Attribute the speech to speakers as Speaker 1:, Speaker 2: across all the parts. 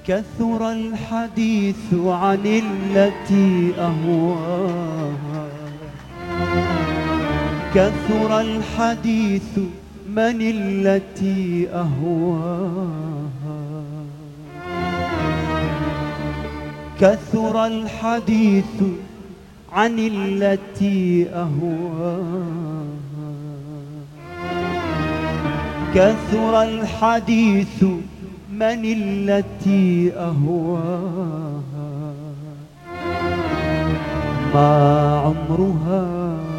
Speaker 1: كثر الحديث عن التي أهواها، كثر الحديث من التي أهواها، كثر الحديث عن التي أهواها، كثر الحديث من التي أهواها، ما عمرها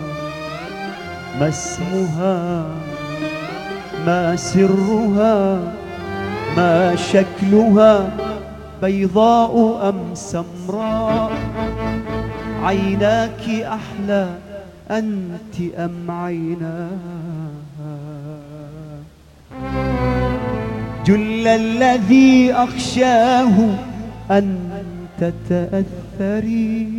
Speaker 1: ما اسمها ما سرها ما شكلها، بيضاء أم سمراء، عيناك أحلى أنت أم عيناها، جل الذي أخشاه أن تتأثري،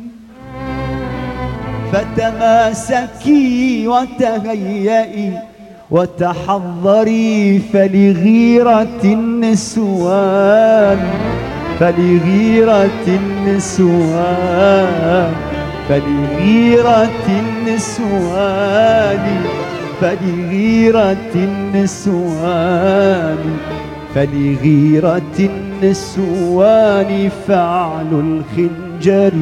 Speaker 1: فتماسكي وتهيئي وتحضري، فلغيرة النسوان، فلغيرة النسوان، فلغيرة النسوان، فلغيرة النسوان، فلغيرة النسوان فعل الخنجر،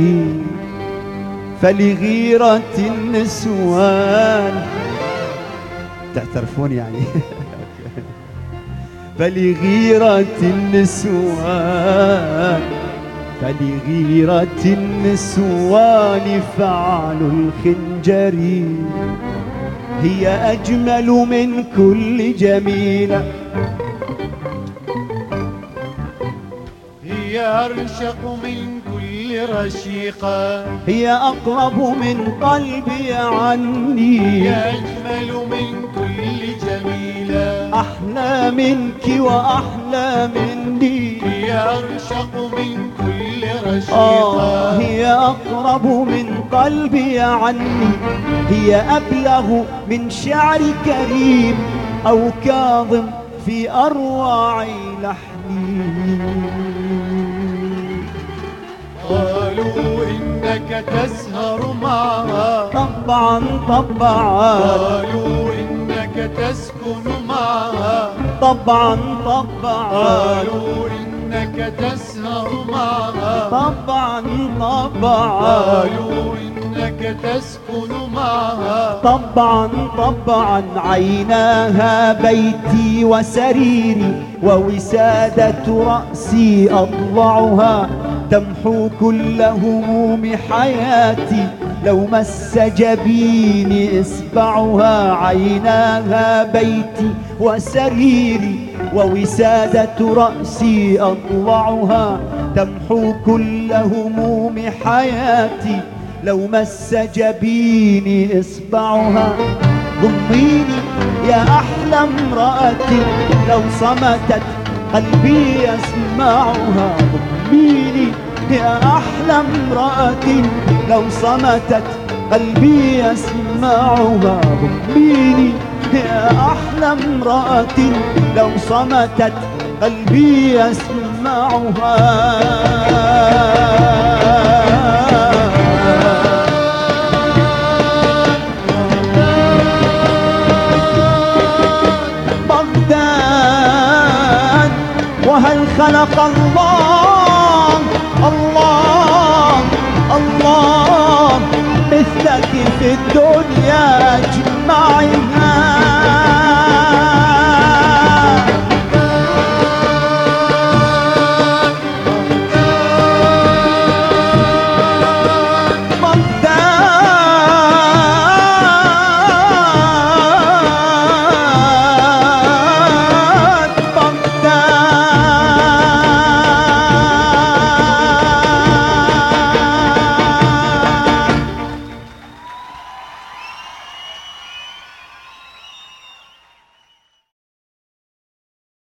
Speaker 1: فلغيرة النسوان، تعترفون يعني فلغيرة النسوان، فلغيرة النسوان فعل الخنجر، هي أجمل من كل جميلة،
Speaker 2: هي أرشق من كل رشيقة،
Speaker 1: هي أقرب من قلبي عني،
Speaker 2: هي أجمل من كل جميلة،
Speaker 1: أحلى منك وأحلى مني،
Speaker 2: هي أرشق من كل رشيقة،
Speaker 1: هي أقرب من قلبي عني، هي أبلغ من شعر كريم أو كاظم في أروع لحني،
Speaker 2: قالوا إنك تسهر معها،
Speaker 1: طبعا طبعا،
Speaker 2: قالوا إنك تسكن معها،
Speaker 1: طبعا طبعا،
Speaker 2: قالوا إنك تسهر معها،
Speaker 1: طبعا طبعا،
Speaker 2: قالوا إنك تسكن معها،
Speaker 1: طبعا طبعا، عيناها بيتي وسريري ووسادة رأسي أضلعها، تمحو كل هموم حياتي لو مس جبيني إصبعها، عيناها بيتي وسريري ووسادة رأسي أضلعها، تمحو كل هموم حياتي لو مس جبيني إصبعها، ضميني يا أحلى امرأة لو صمتت قلبي يسمعها، ضميني يا أحلى امرأة لو صمتت قلبي يسمعها، ضميني يا أحلى امرأة لو صمتت قلبي يسمعها. بغداد وهل خلق الله الله الله مثلك في الدنيا اجمعها.